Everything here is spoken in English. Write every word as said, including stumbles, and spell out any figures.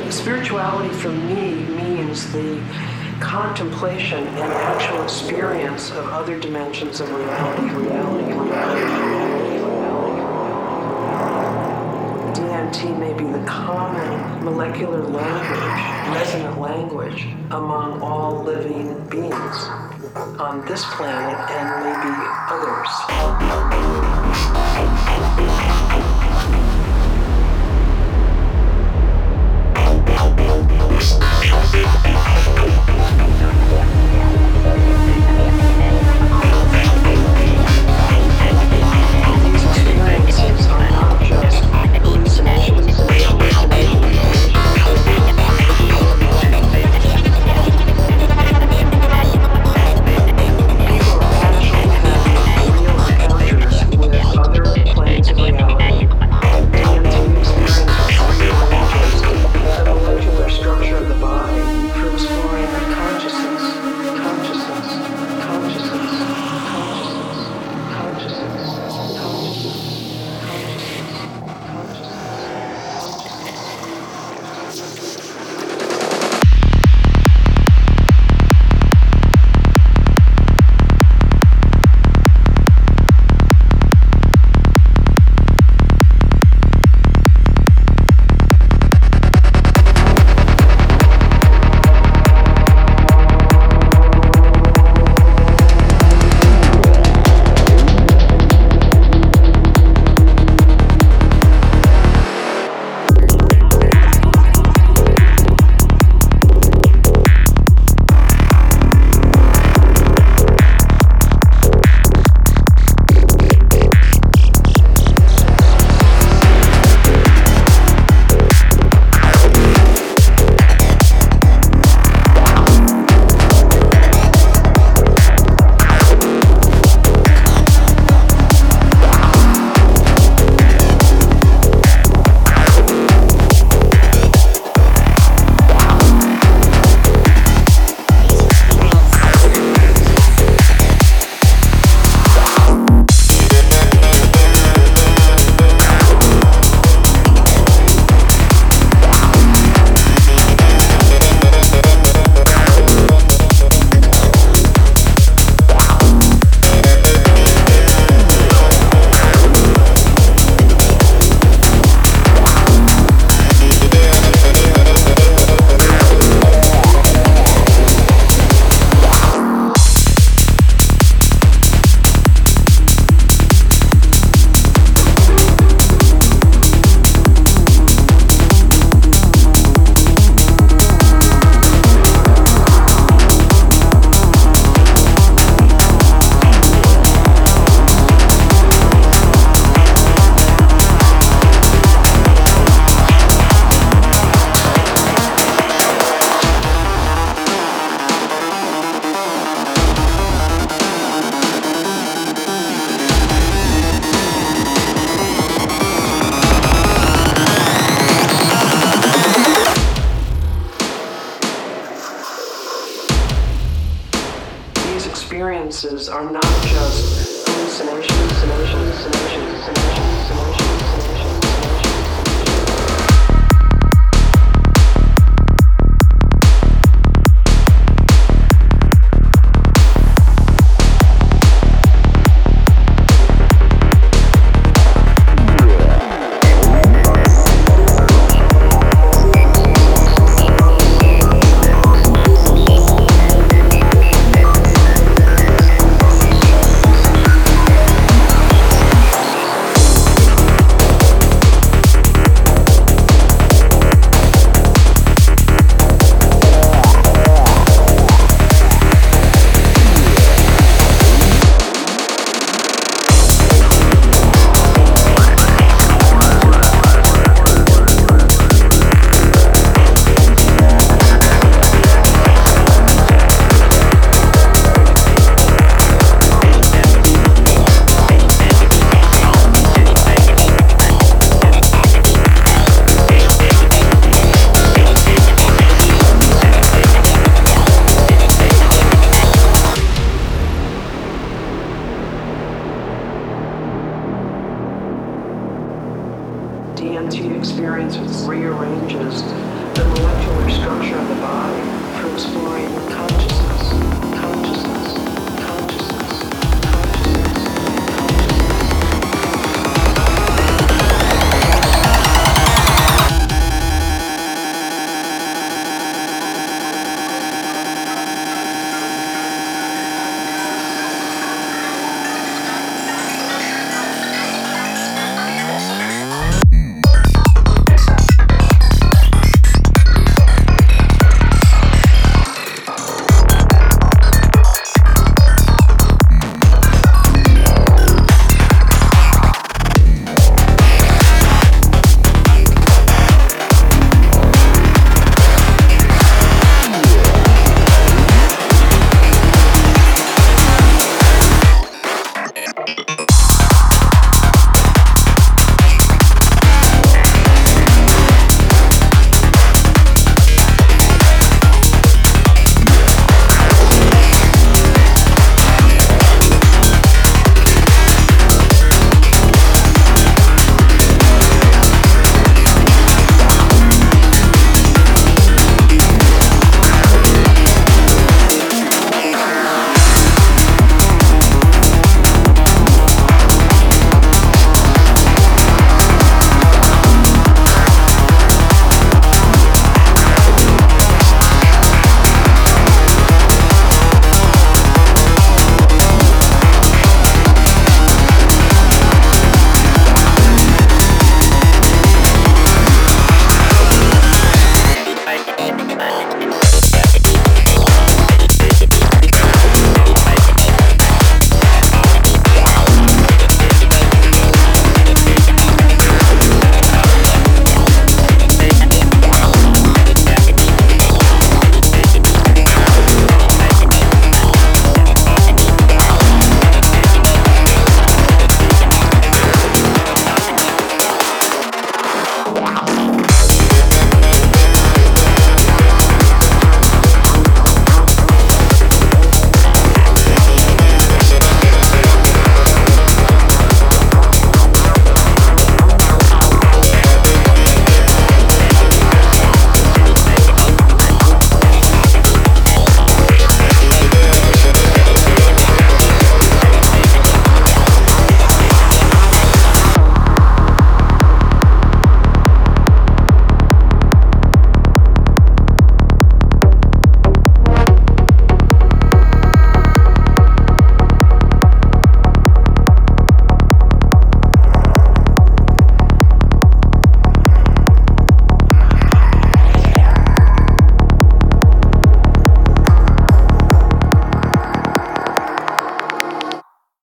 Spirituality for me means the contemplation and actual experience of other dimensions of reality, reality, reality, reality, reality. D M T may be the common molecular language, resonant language among all living beings on this planet and maybe others. These experiences are not just hallucinations, hallucinations, with other planes of reality. D M T experiences rearranges the molecular structure of the body for exploring consciousness, consciousness, consciousness, consciousness, consciousness, consciousness, consciousness. Experiences are not just hallucinations, hallucinations, hallucinations, hallucinations, hallucinations. D M T experience rearranges the molecular structure of the body through exploring consciousness.